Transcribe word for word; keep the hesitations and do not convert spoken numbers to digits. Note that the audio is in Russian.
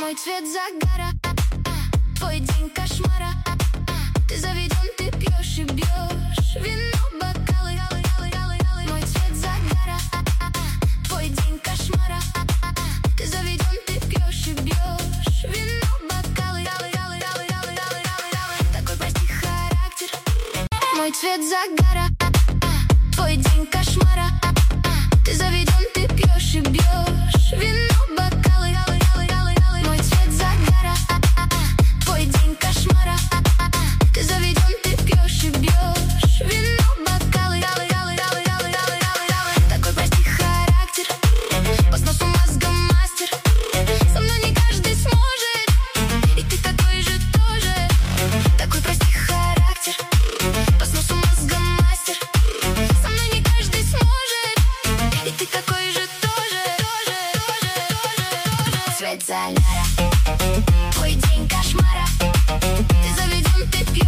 Мой цвет загара, твой день кошмара. Ты заведен, ты пьешь и бьешь вино, бокалы. Мой цвет загара, твой день кошмара. Ты заведен, ты пьешь и бьешь вино, бокалы. Такой, прости, характер. Мой цвет загара, твой день кошмара. Ты заведен, ты пьешь и бьешь вино, бокалы. Мой цвет загара, твой день кошмара. Ты заведен, ты пьешь и бьешь вино, бокалы. Такой, прости, характер. По сносу мозга мастер. Со мной не каждый сможет, и ты такой же тоже. Такой, прости, характер. По сносу мозга мастер. Со мной не каждый сможет, и ты такой же тоже, тоже, тоже, тоже. Цвет загара, твой день кошмара. Ты заведен, ты пьешь